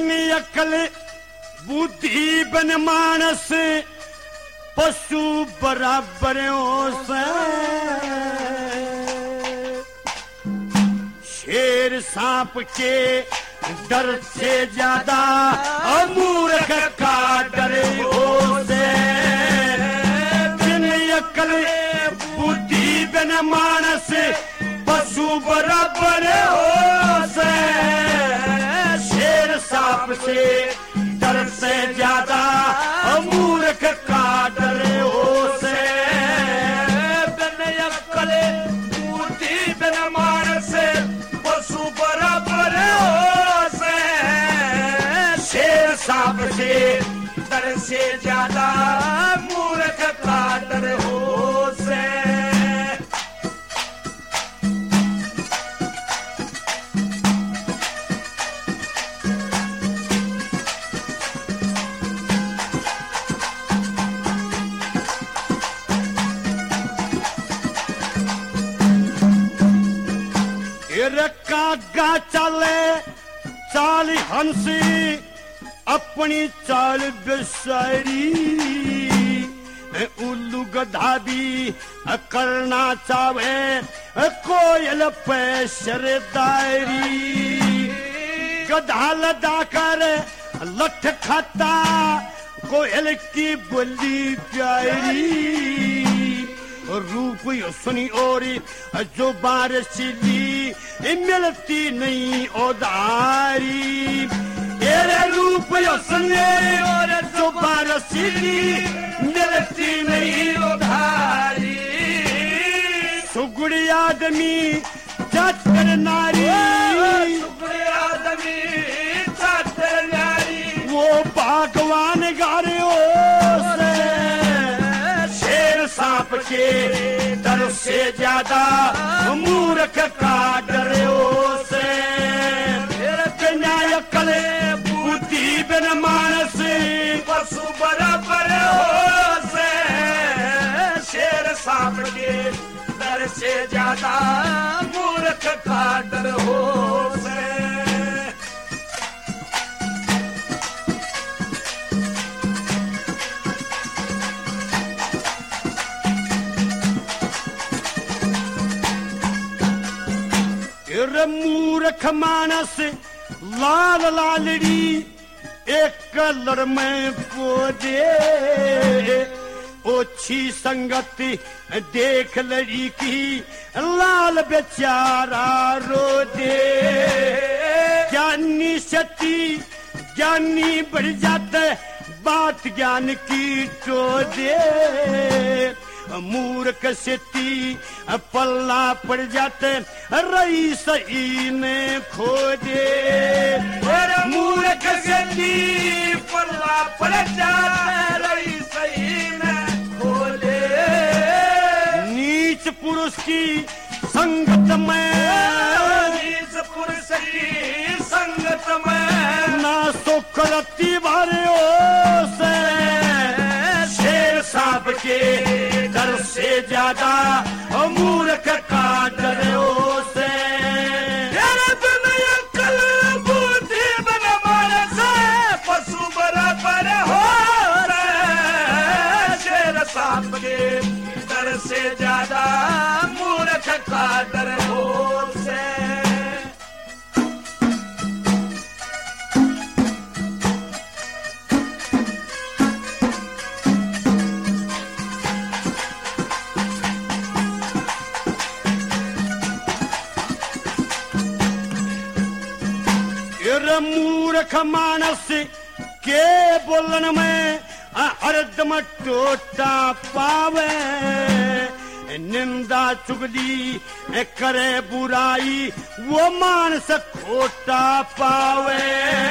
जनी अकल बुद्धि बन मानस पशु बराबर हो से शेर सांप के डर से ज्यादा मूर्ख का डर हो से जनी अकल बुद्धि बन मानस पशु बराबर हो से शेर सांप से डर से ज्यादा मूर्ख का डर हो से बिन अक्ल बुद्धि बिन मानस पशु बराबर हो से शेर सांप से डर से ज्यादा मूर्ख का डर हो से कागा चले चाल हंसी अपनी चाल बेसारी उल्लू गधा भी करना चाहे कोयल पे सरदारी गधा लदा कर लठ खाता कोयल की बोली प्यारी रूप सुनी और जो बारसिली मिलती नहीं उधारी तेरे रूप सुने और जो बारसिली मिलती नहीं उधारी सुगड़ी आदमी चातर नारी सुगड़ी आदमी चातर नारी वो भगवान गारे से शेर सांप के डर से ज्यादा मूर्ख का डर हो से अकल बुद्धि बिन मानस पशु बराबर हो से शेर सांप के डर से ज्यादा मूर्ख का डर हो से मूर्ख मानस लाल लालड़ी एक कलर में पोदे ओछी संगत देख लड़ी की लाल बेचारा रो दे ज्ञानी सती ज्ञानी बढ़ जाते बात ज्ञान की तो दे मूर्ख सिटी पल्ला पड़ जाते रही सही ने खोजे मूर्ख सिटी पल्ला पड़ जाते रही सही ने खोजे नीच पुरुष की संगत में नीच पुरुष की संगत में ना सुख रती भरे हो से शेर सांप के डर से ज्यादा मूर्ख का डर हो से बिन अक्ल बुद्धि बिन मानस पशु बराबर हो शेर सांप के डर से ज्यादा मूर्ख का डर हो से मूर्ख मानस के बोलन में हरदम टोटा पावे निंदा चुगली करे बुराई वो मानस खोटा पावे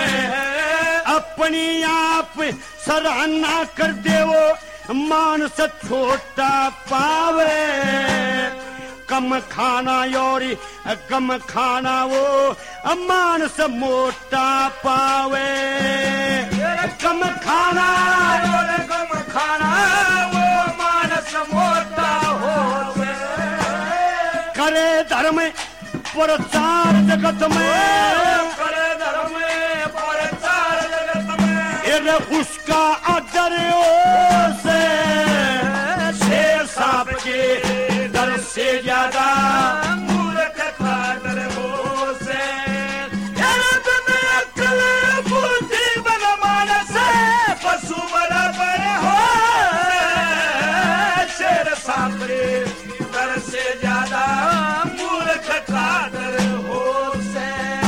अपनी आप सराहना कर दे वो मानस छोटा पावे कम खाना और कम खाना वो मानस मोटा पावे कम खाना और कम खाना वो मानस मोटा हो करे धर्म प्रचार जगत में करे धर्म प्रचार उसका अगर से शेर सांप के डर से ज्यादा मूर्ख का डर हो से अकल बुद्धि बन मानस पशु बराबर हो शेर सांप के डर से ज्यादा मूर्ख का डर हो से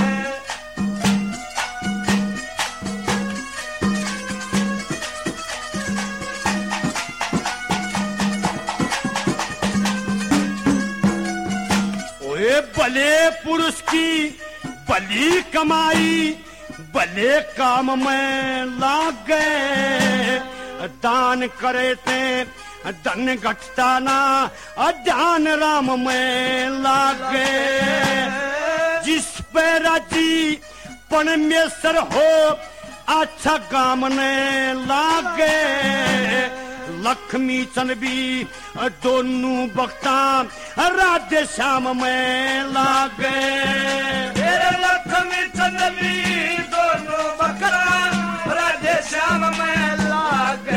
ओए भले पुरुष की भली कमाई भले काम में लाग गए दान करे ते धन घटता ना ध्यान राम में लागे जिस पे राजी परमेश्वर हो अच्छा काम ने लागे लक्ष्मी चंद भी दोनों बख्ता राधे श्याम में लागे लक्ष्मी चंद भी दोनों बकरा राधे श्याम में लागे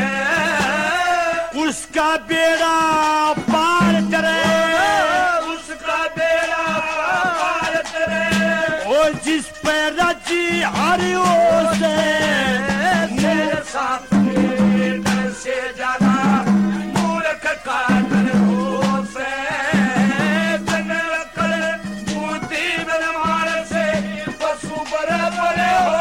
उसका बेड़ा पार करे उसका बेड़ा पार करे और जिस पे राजी हरिओ से मेरे साथ के डर से ज्यादा मूर्ख का डर हो से जन अकल बुद्धि बन मार से पशु बराबर हो